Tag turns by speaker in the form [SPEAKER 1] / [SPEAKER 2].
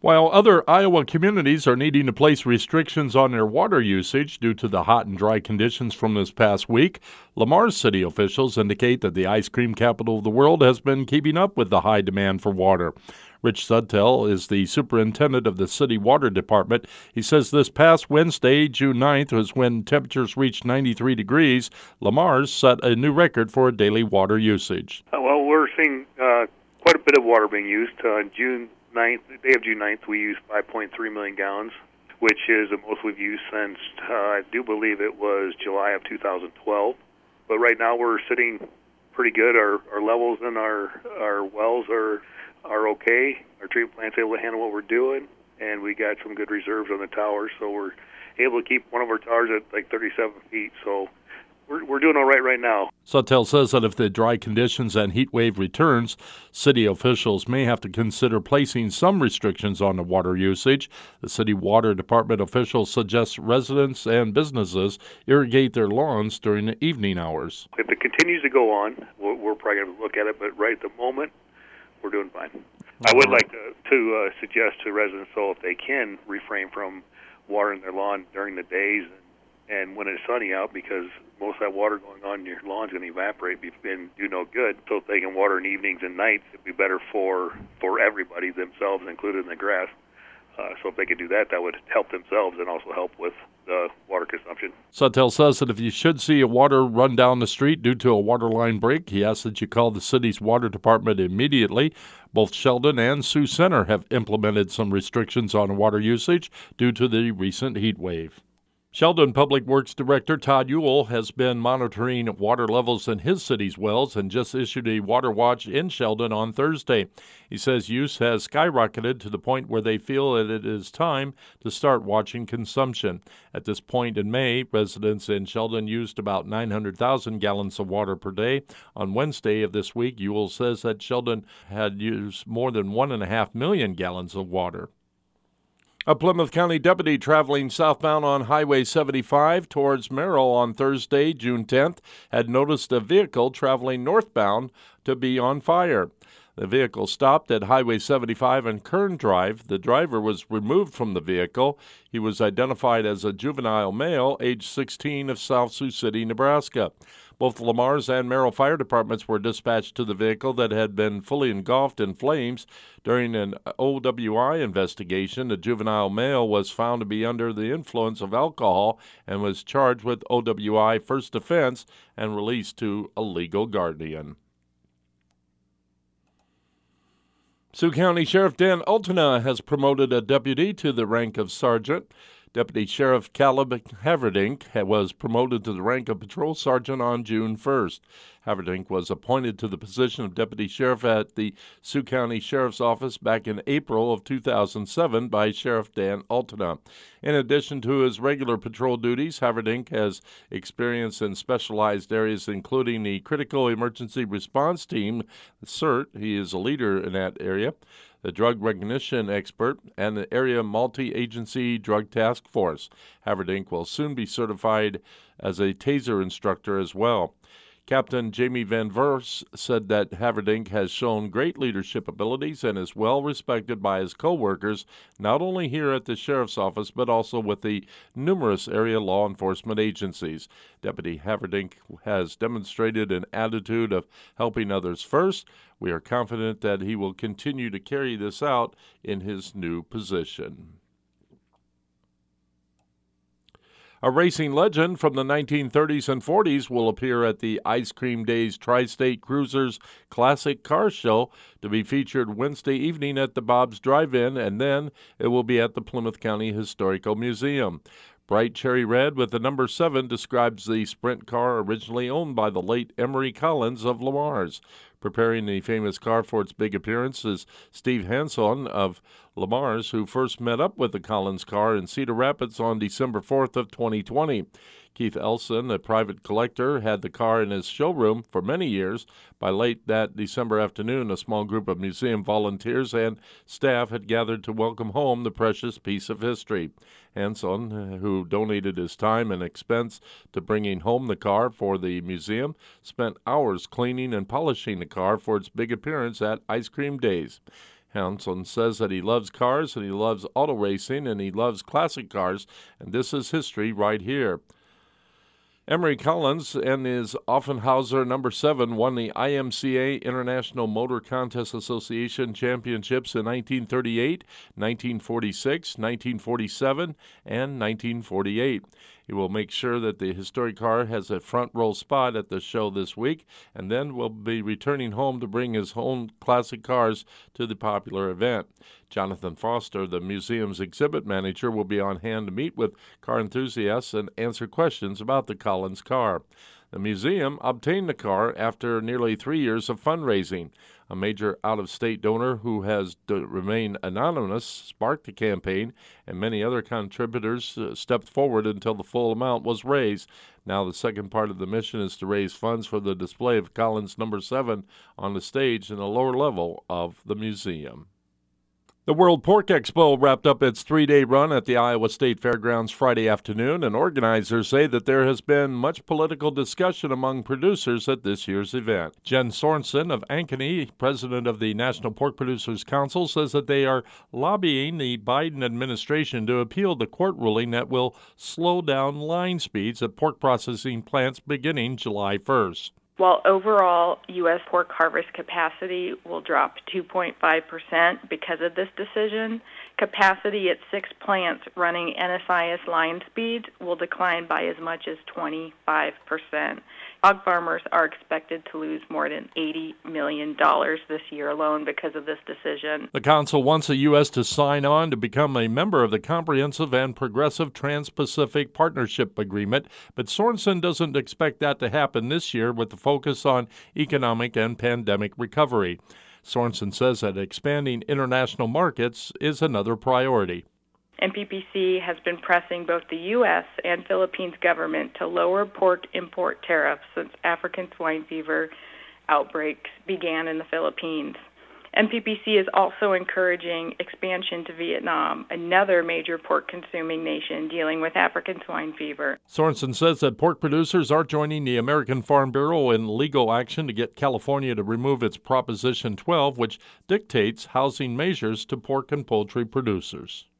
[SPEAKER 1] While other Iowa communities are needing to place restrictions on their water usage due to the hot and dry conditions from this past week, Lamar's city officials indicate that the ice cream capital of the world has been keeping up with the high demand for water. Rich Sudtel is the superintendent of the city water department. He says this past Wednesday, June 9th, was when temperatures reached 93 degrees. Lamar's set a new record for daily water usage.
[SPEAKER 2] Well, we're seeing quite a bit of water being used. June 9th, the day of June 9th, we used 5.3 million gallons, which is the most we've used since, I do believe it was July of 2012. But right now we're sitting pretty good. Our levels in our wells are okay. Our treatment plant's able to handle what we're doing, and we got some good reserves on the towers, so we're able to keep one of our towers at like 37 feet. So we're doing all right now.
[SPEAKER 1] Sudtel says that if the dry conditions and heat wave returns, city officials may have to consider placing some restrictions on the water usage. The city water department officials suggest residents and businesses irrigate their lawns during the evening hours.
[SPEAKER 2] If it continues to go on, we're probably going to look at it, but right at the moment, we're doing fine. I would like to suggest to residents, though, if they can refrain from watering their lawn during the days and when it's sunny out, because most of that water going on in your lawn is going to evaporate and do no good. So if they can water in evenings and nights, it'd be better for everybody, themselves included in the grass. So if they could do that, that would help themselves and also help with the water consumption.
[SPEAKER 1] Sudtel says that if you should see a water run down the street due to a water line break, he asks that you call the city's water department immediately. Both Sheldon and Sioux Center have implemented some restrictions on water usage due to the recent heat wave. Sheldon Public Works Director Todd Ewell has been monitoring water levels in his city's wells and just issued a water watch in Sheldon on Thursday. He says use has skyrocketed to the point where they feel that it is time to start watching consumption. At this point in May, residents in Sheldon used about 900,000 gallons of water per day. On Wednesday of this week, Ewell says that Sheldon had used more than 1.5 million gallons of water. A Plymouth County deputy traveling southbound on Highway 75 towards Merrill on Thursday, June 10th, had noticed a vehicle traveling northbound to be on fire. The vehicle stopped at Highway 75 and Kern Drive. The driver was removed from the vehicle. He was identified as a juvenile male, age 16, of South Sioux City, Nebraska. Both Lamar's and Merrill fire departments were dispatched to the vehicle that had been fully engulfed in flames. During an OWI investigation, the juvenile male was found to be under the influence of alcohol and was charged with OWI first offense and released to a legal guardian. Sioux County Sheriff Dan Altena has promoted a deputy to the rank of sergeant. Deputy Sheriff Caleb Haverdink was promoted to the rank of patrol sergeant on June 1st. Haverdink was appointed to the position of deputy sheriff at the Sioux County Sheriff's Office back in April of 2007 by Sheriff Dan Altena. In addition to his regular patrol duties, Haverdink has experience in specialized areas including the Critical Emergency Response Team, CERT. He is a leader in that area, the drug recognition expert, and the area multi-agency drug task force. Haverdink will soon be certified as a taser instructor as well. Captain Jamie Van Verse said that Haverdink has shown great leadership abilities and is well respected by his co-workers, not only here at the Sheriff's Office, but also with the numerous area law enforcement agencies. Deputy Haverdink has demonstrated an attitude of helping others first. We are confident that he will continue to carry this out in his new position. A racing legend from the 1930s and 40s will appear at the Ice Cream Days Tri-State Cruisers Classic Car Show to be featured Wednesday evening at the Bob's Drive-In, and then it will be at the Plymouth County Historical Museum. Bright cherry red with the number 7 describes the sprint car originally owned by the late Emery Collins of Lamar's. Preparing the famous car for its big appearance is Steve Hanson of Lamar's, who first met up with the Collins car in Cedar Rapids on December 4th of 2020. Keith Elson, a private collector, had the car in his showroom for many years. By late that December afternoon, a small group of museum volunteers and staff had gathered to welcome home the precious piece of history. Hanson, who donated his time and expense to bringing home the car for the museum, spent hours cleaning and polishing the car for its big appearance at Ice Cream Days. Hansen says that he loves cars and he loves auto racing and he loves classic cars, and this is history right here. Emery Collins and his Offenhauser number 7 won the IMCA International Motor Contest Association Championships in 1938, 1946, 1947, and 1948. He will make sure that the historic car has a front row spot at the show this week, and then will be returning home to bring his own classic cars to the popular event. Jonathan Foster, the museum's exhibit manager, will be on hand to meet with car enthusiasts and answer questions about the Collins car. The museum obtained the car after nearly 3 years of fundraising. A major out-of-state donor who has remained anonymous sparked the campaign, and many other contributors stepped forward until the full amount was raised. Now the second part of the mission is to raise funds for the display of Collins number 7 on the stage in the lower level of the museum. The World Pork Expo wrapped up its 3-day run at the Iowa State Fairgrounds Friday afternoon, and organizers say that there has been much political discussion among producers at this year's event. Jen Sorensen of Ankeny, president of the National Pork Producers Council, says that they are lobbying the Biden administration to appeal the court ruling that will slow down line speeds at pork processing plants beginning July 1st.
[SPEAKER 3] While overall U.S. pork harvest capacity will drop 2.5% because of this decision, capacity at 6 plants running NSIS line speeds will decline by as much as 25%. Hog farmers are expected to lose more than $80 million this year alone because of this decision.
[SPEAKER 1] The Council wants the U.S. to sign on to become a member of the Comprehensive and Progressive Trans-Pacific Partnership Agreement, but Sorensen doesn't expect that to happen this year with the focus on economic and pandemic recovery. Sorensen says that expanding international markets is another priority.
[SPEAKER 3] NPPC has been pressing both the U.S. and Philippines government to lower pork import tariffs since African swine fever outbreaks began in the Philippines. NPPC is also encouraging expansion to Vietnam, another major pork-consuming nation dealing with African swine fever.
[SPEAKER 1] Sorensen says that pork producers are joining the American Farm Bureau in legal action to get California to remove its Proposition 12, which dictates housing measures to pork and poultry producers.